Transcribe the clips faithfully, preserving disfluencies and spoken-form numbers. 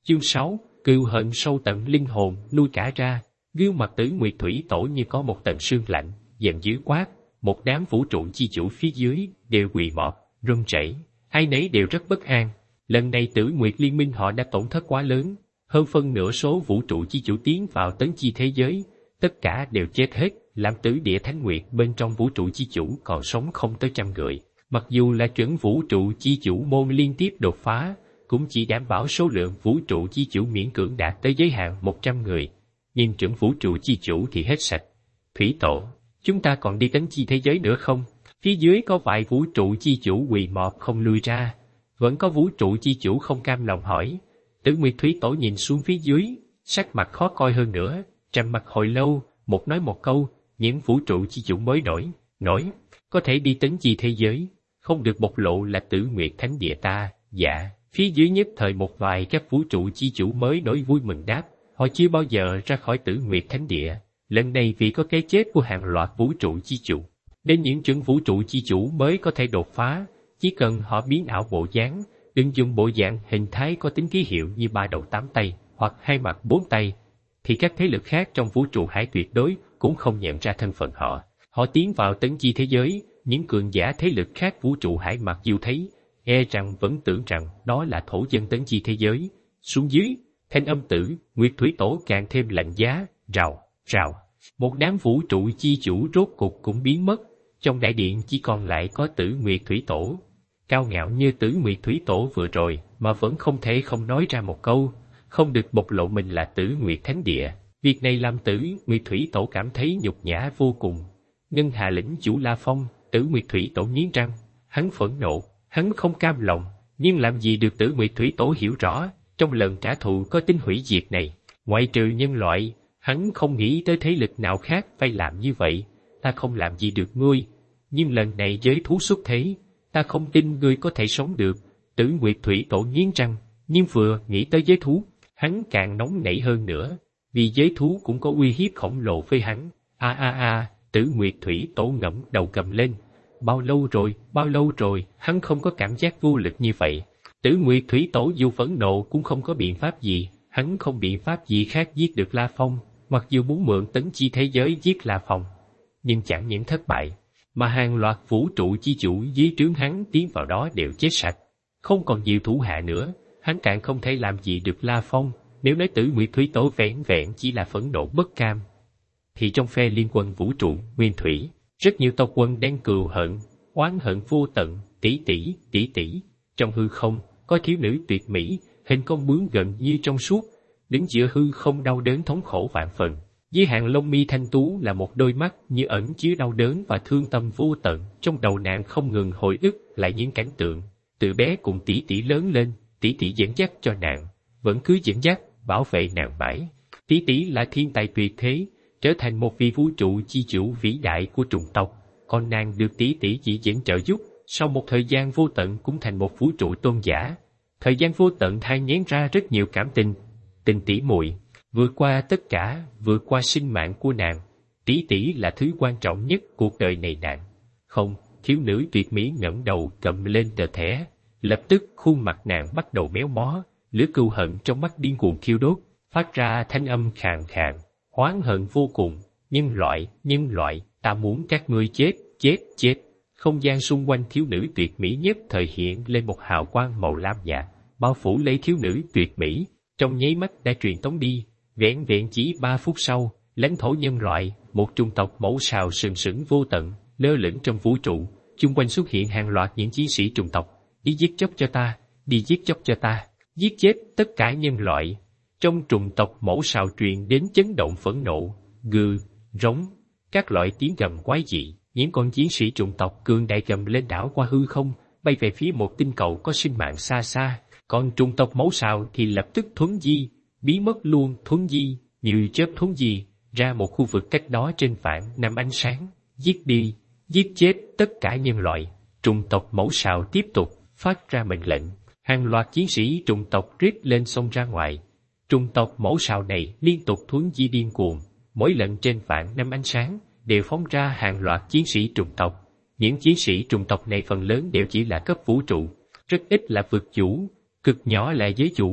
Chương sáu, cừu hận sâu tận linh hồn, nuôi cả ra. Gương mặt Tử Nguyệt Thủy Tổ như có một tầng sương lạnh, giận dữ quát. Một đám vũ trụ chi chủ phía dưới đều quỳ mọp, run rẩy, ai nấy đều rất bất an. Lần này Tử Nguyệt Liên minh họ đã tổn thất quá lớn, hơn phân nửa số vũ trụ chi chủ tiến vào tấn chi thế giới, tất cả đều chết hết, làm Tử Địa Thánh Nguyệt bên trong vũ trụ chi chủ còn sống không tới trăm người. Mặc dù là chuẩn vũ trụ chi chủ môn liên tiếp đột phá, cũng chỉ đảm bảo số lượng vũ trụ chi chủ miễn cưỡng đạt tới giới hạn một trăm người, nhưng chuẩn vũ trụ chi chủ thì hết sạch. Thủy Tổ, chúng ta còn đi tấn chi thế giới nữa không? Phía dưới có vài vũ trụ chi chủ quỳ mọp không lui ra, vẫn có vũ trụ chi chủ không cam lòng hỏi. Tử Nguyệt Thủy Tổ nhìn xuống phía dưới, sắc mặt khó coi hơn nữa, trầm mặc hồi lâu, một nói một câu, những vũ trụ chi chủ mới nổi, nổi, có thể đi tấn chi thế giới, không được bộc lộ là Tử Nguyệt Thánh Địa ta, dạ. Phía dưới nhất thời một vài các vũ trụ chi chủ mới nổi vui mừng đáp, họ chưa bao giờ ra khỏi Tử Nguyệt Thánh Địa, lần này vì có cái chết của hàng loạt vũ trụ chi chủ, đến những chuẩn vũ trụ chi chủ mới có thể đột phá, chỉ cần họ biến ảo bộ dáng, đừng dùng bộ dạng hình thái có tính ký hiệu như ba đầu tám tay hoặc hai mặt bốn tay, thì các thế lực khác trong vũ trụ hải tuyệt đối cũng không nhận ra thân phận họ. Họ tiến vào tấn chi thế giới, những cường giả thế lực khác vũ trụ hải mặc dù thấy, e rằng vẫn tưởng rằng đó là thổ dân tấn chi thế giới. Xuống dưới, thanh âm Tử Nguyệt Thủy Tổ càng thêm lạnh giá, rào, rào. Một đám vũ trụ chi chủ rốt cục cũng biến mất, trong đại điện chỉ còn lại có Tử Nguyệt Thủy Tổ. Cao ngạo như Tử Nguyệt Thủy Tổ vừa rồi mà vẫn không thể không nói ra một câu, không được bộc lộ mình là Tử Nguyệt Thánh Địa. Việc này làm Tử Nguyệt Thủy Tổ cảm thấy nhục nhã vô cùng. Ngân Hà lĩnh chủ La Phong, Tử Nguyệt Thủy Tổ nghiến răng, hắn phẫn nộ, hắn không cam lòng, nhưng làm gì được Tử Nguyệt Thủy Tổ hiểu rõ, trong lần trả thù có tính hủy diệt này, ngoại trừ nhân loại, hắn không nghĩ tới thế lực nào khác phải làm như vậy. Ta không làm gì được ngươi, nhưng lần này giới thú xuất thế, ta không tin ngươi có thể sống được. Tử Nguyệt Thủy Tổ nghiến răng, nhưng vừa nghĩ tới giới thú, hắn càng nóng nảy hơn nữa, vì giới thú cũng có uy hiếp khổng lồ với hắn. A a a, Tử Nguyệt Thủy Tổ ngẩng đầu cầm lên. Bao lâu rồi, bao lâu rồi, hắn không có cảm giác vô lực như vậy. Tử Nguyệt Thủy Tổ dù phẫn nộ cũng không có biện pháp gì, hắn không biện pháp gì khác giết được La Phong, mặc dù muốn mượn tấn chi thế giới giết La Phong, nhưng chẳng những thất bại, mà hàng loạt vũ trụ chi chủ dưới trướng hắn tiến vào đó đều chết sạch, không còn nhiều thủ hạ nữa, hắn càng không thể làm gì được La Phong. Nếu nói Tử Nguyệt Thủy Tổ vẻn vẹn chỉ là phẫn nộ bất cam, thì trong phe liên quân vũ trụ nguyên thủy, rất nhiều tộc quân đang cừu hận, oán hận vô tận, tỷ tỷ, tỷ tỷ. Trong hư không, có thiếu nữ tuyệt mỹ, hình con bướm gần như trong suốt, đứng giữa hư không đau đớn thống khổ vạn phần. Dưới hàng lông mi thanh tú là một đôi mắt như ẩn chứa đau đớn và thương tâm vô tận. Trong đầu nàng không ngừng hồi ức lại những cảnh tượng, từ bé cùng tỷ tỷ lớn lên, tỷ tỷ dẫn dắt cho nàng, vẫn cứ dẫn dắt, bảo vệ nàng mãi. Tỷ tỷ là thiên tài tuyệt thế, trở thành một vị vũ trụ chi chủ vĩ đại của trùng tộc, còn nàng được tỷ tỷ chỉ dẫn trợ giúp, sau một thời gian vô tận cũng thành một vũ trụ tôn giả. Thời gian vô tận thai nghén ra rất nhiều cảm tình, tình tỉ muội, vượt qua tất cả, vượt qua sinh mạng của nàng. Tỷ tỷ là thứ quan trọng nhất cuộc đời này nàng. Không, thiếu nữ tuyệt mỹ ngẩng đầu cầm lên tờ thẻ, lập tức khuôn mặt nàng bắt đầu méo mó, lửa cừu hận trong mắt điên cuồng thiêu đốt, phát ra thanh âm khàn khàn, oán hận vô cùng. Nhân loại, nhân loại, ta muốn các ngươi chết, chết, chết. Không gian xung quanh thiếu nữ tuyệt mỹ nhất thời hiện lên một hào quang màu lam nhạt, bao phủ lấy thiếu nữ tuyệt mỹ, trong nháy mắt đã truyền tống đi. Vẹn vẹn chỉ ba phút sau, lãnh thổ nhân loại, một chủng tộc mẫu sào sừng sững vô tận, lơ lửng trong vũ trụ, chung quanh xuất hiện hàng loạt những chiến sĩ chủng tộc. Đi giết chóc cho ta, đi giết chóc cho ta, giết chết tất cả nhân loại. Trong chủng tộc mẫu sào truyền đến chấn động phẫn nộ, gừ, rống, các loại tiếng gầm quái dị. Những con chiến sĩ chủng tộc cường đại gầm lên đảo qua hư không, bay về phía một tinh cầu có sinh mạng xa xa. Còn chủng tộc mẫu sào thì lập tức thuấn di, biến mất luôn. Thuấn di, như chớp thuấn di, ra một khu vực cách đó trên vạn năm ánh sáng. Giết đi, giết chết tất cả nhân loại. Chủng tộc mẫu sào tiếp tục phát ra mệnh lệnh. Hàng loạt chiến sĩ chủng tộc rít lên xông ra ngoài. Chủng tộc mẫu sào này liên tục thuấn di điên cuồng, mỗi lần trên vạn năm ánh sáng đều phóng ra hàng loạt chiến sĩ trùng tộc. Những chiến sĩ trùng tộc này phần lớn đều chỉ là cấp vũ trụ, rất ít là vực chủ, cực nhỏ là giới chủ,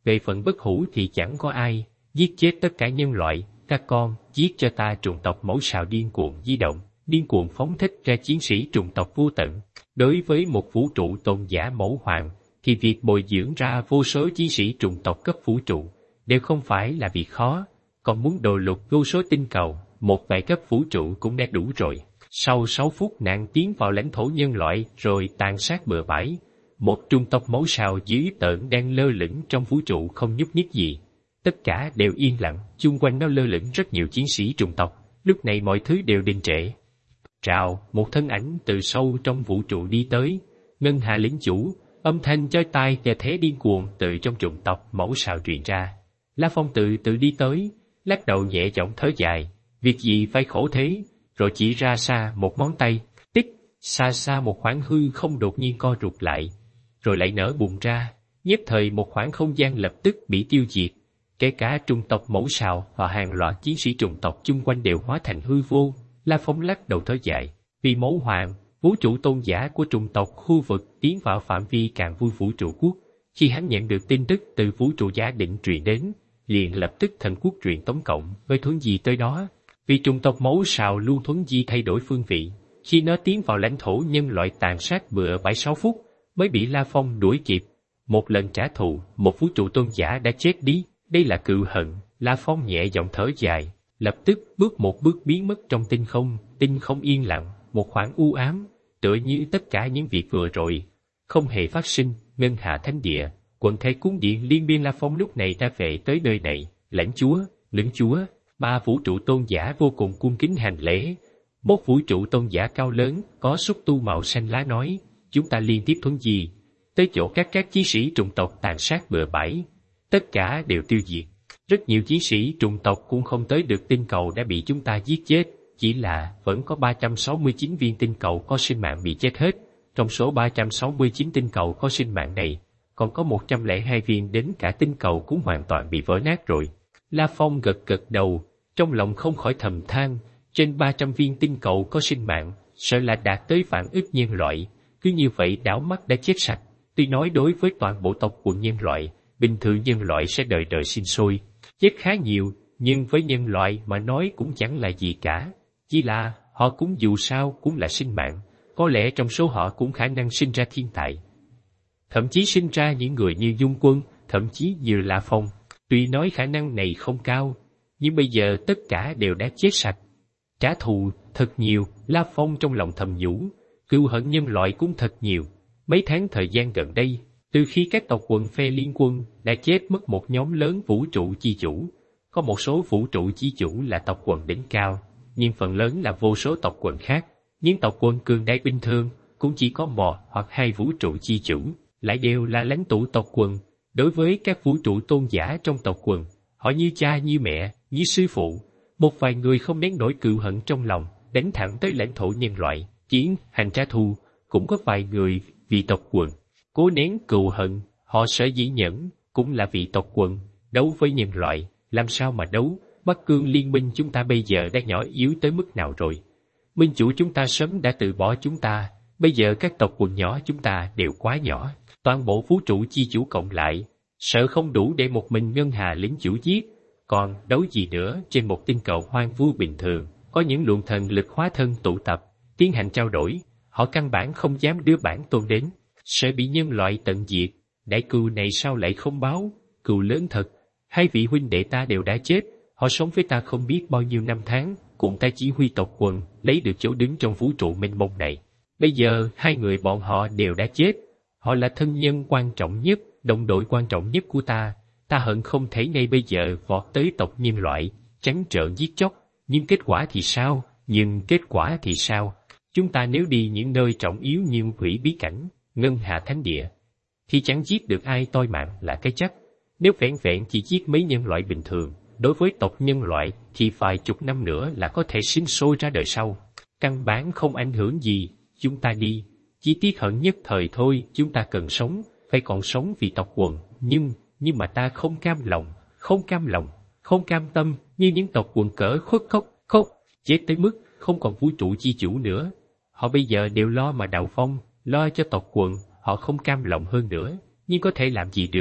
về phận bất hủ thì chẳng có ai, giết chết tất cả nhân loại, các con, giết cho ta trùng tộc mẫu sào điên cuồng di động, điên cuồng phóng thích ra chiến sĩ trùng tộc vô tận. Đối với một vũ trụ tôn giả mẫu hoàng, thì việc bồi dưỡng ra vô số chiến sĩ trùng tộc cấp vũ trụ đều không phải là việc khó, còn muốn đồ lục vô số tinh cầu, một vài cấp vũ trụ cũng đã đủ rồi. Sau sáu phút nạn tiến vào lãnh thổ nhân loại rồi tàn sát bừa bãi, một trung tộc mẫu sào dữ tợn đang lơ lửng trong vũ trụ không nhúc nhích gì. Tất cả đều yên lặng, chung quanh nó lơ lửng rất nhiều chiến sĩ trùng tộc, lúc này mọi thứ đều đình trệ. Rào, một thân ảnh từ sâu trong vũ trụ đi tới, ngân hà lĩnh chủ, âm thanh chói tai và thế điên cuồng từ trong trùng tộc mẫu sào truyền ra. La Phong từ từ đi tới, lắc đầu nhẹ giọng thở dài, việc gì phải khổ thế, rồi chỉ ra xa một ngón tay, tích, xa xa một khoảng hư không đột nhiên co rụt lại, rồi lại nở bùng ra, nhất thời một khoảng không gian lập tức bị tiêu diệt, kể cả trung tộc mẫu sào và hàng loạt chiến sĩ trùng tộc chung quanh đều hóa thành hư vô. La Phong lắc đầu thở dài, vì mẫu hoàng, vũ trụ tôn giả của trùng tộc khu vực tiến vào phạm vi càng vui vũ trụ quốc. Khi hắn nhận được tin tức từ vũ trụ giả định truyền đến, liền lập tức thần quốc truyền tống cộng với thuấn di tới đó. Vì trùng tộc mẫu sào luôn thuấn di thay đổi phương vị, khi nó tiến vào lãnh thổ nhân loại tàn sát bừa bãi sáu phút, mới bị La Phong đuổi kịp. Một lần trả thù, một vũ trụ tôn giả đã chết đi, đây là cựu hận. La Phong nhẹ giọng thở dài, lập tức bước một bước biến mất trong tinh không, tinh không yên lặng, một khoảng u ám, tựa như tất cả những việc vừa rồi không hề phát sinh. Ngân Hà Thánh Địa, quận Thái Cung Điện liên biên La Phong lúc này đã về tới nơi này. Lãnh chúa, lĩnh chúa, ba vũ trụ tôn giả vô cùng cung kính hành lễ. Một vũ trụ tôn giả cao lớn, có xúc tu màu xanh lá nói, chúng ta liên tiếp thuấn di tới chỗ các các chiến sĩ trùng tộc tàn sát bừa bãi, tất cả đều tiêu diệt. Rất nhiều chiến sĩ trùng tộc cũng không tới được tinh cầu đã bị chúng ta giết chết, chỉ là vẫn có ba trăm sáu mươi chín viên tinh cầu có sinh mạng bị chết hết. Trong số ba trăm sáu mươi chín tinh cầu có sinh mạng này, còn có một trăm lẻ hai viên đến cả tinh cầu cũng hoàn toàn bị vỡ nát rồi. La Phong gật gật đầu, trong lòng không khỏi thầm than, trên ba trăm viên tinh cầu có sinh mạng, sợ là đạt tới vạn ức nhân loại, cứ như vậy đảo mắt đã chết sạch. Tuy nói đối với toàn bộ tộc quần nhân loại, bình thường nhân loại sẽ đời đời sinh sôi, chết khá nhiều, nhưng với nhân loại mà nói cũng chẳng là gì cả. Chỉ là họ cũng dù sao cũng là sinh mạng, có lẽ trong số họ cũng khả năng sinh ra thiên tài. Thậm chí sinh ra những người như Dung Quân, thậm chí như La Phong. Tuy nói khả năng này không cao, nhưng bây giờ tất cả đều đã chết sạch. Trả thù thật nhiều, La Phong trong lòng thầm nhủ, cừu hận nhân loại cũng thật nhiều. Mấy tháng thời gian gần đây, từ khi các tộc quần phe liên quân đã chết mất một nhóm lớn vũ trụ chi chủ, có một số vũ trụ chi chủ là tộc quần đỉnh cao, nhưng phần lớn là vô số tộc quần khác. Những tộc quần cường đại bình thường cũng chỉ có một hoặc hai vũ trụ chi chủ, lại đều là lãnh tụ tộc quần. Đối với các vũ trụ tôn giả trong tộc quần, họ như cha như mẹ, như sư phụ. Một vài người không nén nổi cừu hận trong lòng, đánh thẳng tới lãnh thổ nhân loại, chiến hành trả thù. Cũng có vài người vì tộc quần cố nén cừu hận, họ sở dĩ nhẫn cũng là vì tộc quần. Đấu với nhân loại, làm sao mà đấu? Bắc Cương liên minh chúng ta bây giờ đã nhỏ yếu tới mức nào rồi? Minh chủ chúng ta sớm đã từ bỏ chúng ta, bây giờ các tộc quần nhỏ chúng ta đều quá nhỏ. Toàn bộ vũ trụ chi chủ cộng lại, sợ không đủ để một mình Ngân Hà lĩnh chủ giết. Còn đấu gì nữa? Trên một tinh cầu hoang vu bình thường, có những luồng thần lực hóa thân tụ tập, tiến hành trao đổi, họ căn bản không dám đưa bản tôn đến, sợ bị nhân loại tận diệt. Đại cừu này sao lại không báo? Cừu lớn thật, hai vị huynh đệ ta đều đã chết, họ sống với ta không biết bao nhiêu năm tháng, cùng ta chỉ huy tộc quần, lấy được chỗ đứng trong vũ trụ mênh mông này. Bây giờ hai người bọn họ đều đã chết, họ là thân nhân quan trọng nhất, đồng đội quan trọng nhất của ta. Ta hận không thể ngay bây giờ vọt tới tộc nhân loại, trắng trợn giết chóc. Nhưng kết quả thì sao? Nhưng kết quả thì sao? Chúng ta nếu đi những nơi trọng yếu như Hủy Bí Cảnh, Ngân Hà Thánh Địa, thì chẳng giết được ai toi mạng là cái chắc. Nếu vẹn vẹn chỉ giết mấy nhân loại bình thường, đối với tộc nhân loại thì vài chục năm nữa là có thể sinh sôi ra đời sau. Căn bản không ảnh hưởng gì, chúng ta đi. Chỉ tiếc hận nhất thời thôi, chúng ta cần sống, phải còn sống vì tộc quần. Nhưng, nhưng mà ta không cam lòng, không cam lòng, không cam tâm như những tộc quần cỡ khuất khóc, khóc, chết tới mức không còn vũ trụ chi chủ nữa. Họ bây giờ đều lo mà đào phong, lo cho tộc quần, họ không cam lòng hơn nữa, nhưng có thể làm gì được.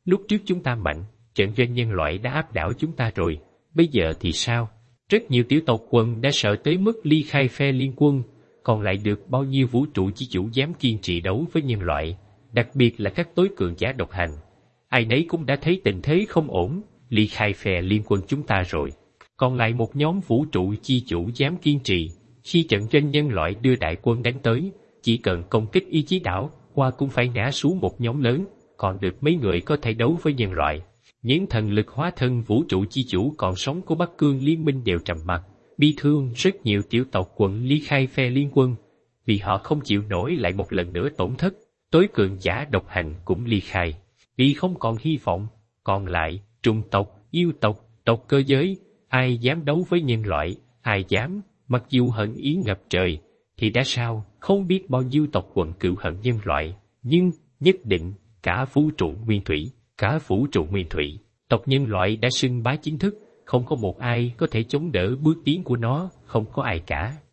Lúc trước chúng ta mạnh, trận doanh nhân loại đã áp đảo chúng ta rồi, bây giờ thì sao? Rất nhiều tiểu tộc quần đã sợ tới mức ly khai phe liên quân, còn lại được bao nhiêu vũ trụ chi chủ dám kiên trì đấu với nhân loại, đặc biệt là các tối cường giả độc hành. Ai nấy cũng đã thấy tình thế không ổn, ly khai phe liên quân chúng ta rồi. Còn lại một nhóm vũ trụ chi chủ dám kiên trì, khi trận doanh nhân loại đưa đại quân đánh tới, chỉ cần công kích ý chí đảo, qua cũng phải ngã xuống một nhóm lớn, còn được mấy người có thể đấu với nhân loại. Những thần lực hóa thân vũ trụ chi chủ còn sống của Bắc Cương Liên minh đều trầm mặc, bi thương. Rất nhiều tiểu tộc quận ly khai phe liên quân, vì họ không chịu nổi lại một lần nữa tổn thất. Tối cường giả độc hành cũng ly khai, vì không còn hy vọng. Còn lại, trùng tộc, yêu tộc, tộc cơ giới, ai dám đấu với nhân loại, ai dám, mặc dù hận ý ngập trời, thì đã sao, không biết bao nhiêu tộc quần cựu hận nhân loại, nhưng, nhất định, cả vũ trụ nguyên thủy, cả vũ trụ nguyên thủy, tộc nhân loại đã xưng bá chính thức, không có một ai có thể chống đỡ bước tiến của nó, không có ai cả.